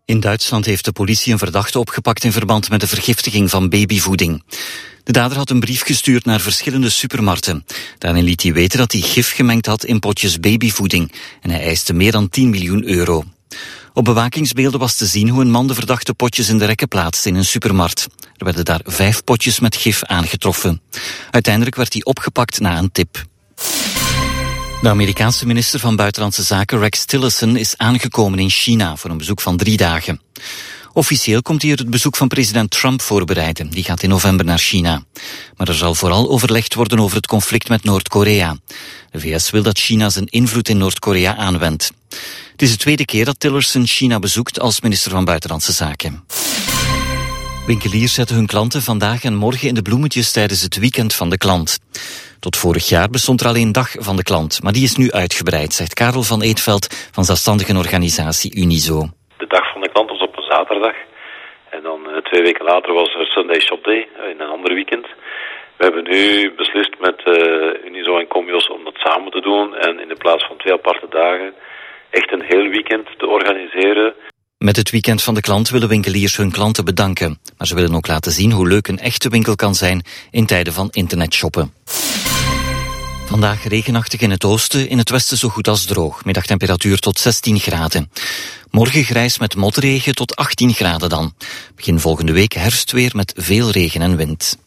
In Duitsland heeft de politie een verdachte opgepakt in verband met de vergiftiging van babyvoeding. De dader had een brief gestuurd naar verschillende supermarkten. Daarin liet hij weten dat hij gif gemengd had in potjes babyvoeding en hij eiste meer dan 10 miljoen euro. Op bewakingsbeelden was te zien hoe een man de verdachte potjes in de rekken plaatste in een supermarkt. Er werden daar 5 potjes met gif aangetroffen. Uiteindelijk werd hij opgepakt na een tip. De Amerikaanse minister van Buitenlandse Zaken Rex Tillerson is aangekomen in China voor een bezoek van 3 dagen. Officieel komt hij het bezoek van president Trump voorbereiden. Die gaat in november naar China. Maar er zal vooral overlegd worden over het conflict met Noord-Korea. De VS wil dat China zijn invloed in Noord-Korea aanwendt. Het is de tweede keer dat Tillerson China bezoekt als minister van Buitenlandse Zaken. Winkeliers zetten hun klanten vandaag en morgen in de bloemetjes tijdens het weekend van de klant. Tot vorig jaar bestond er alleen dag van de klant, maar die is nu uitgebreid, zegt Karel van Eetveld van zelfstandigenorganisatie Unizo. De dag van de klant was op een zaterdag en dan 2 weken later was er Sunday Shop Day in een ander weekend. We hebben nu beslist met Unizo en Comios om dat samen te doen en in de plaats van 2 aparte dagen echt een heel weekend te organiseren. Met het weekend van de klant willen winkeliers hun klanten bedanken. Maar ze willen ook laten zien hoe leuk een echte winkel kan zijn in tijden van internetshoppen. Vandaag regenachtig in het oosten, in het westen zo goed als droog. Middagtemperatuur tot 16 graden. Morgen grijs met motregen tot 18 graden dan. Begin volgende week herfstweer met veel regen en wind.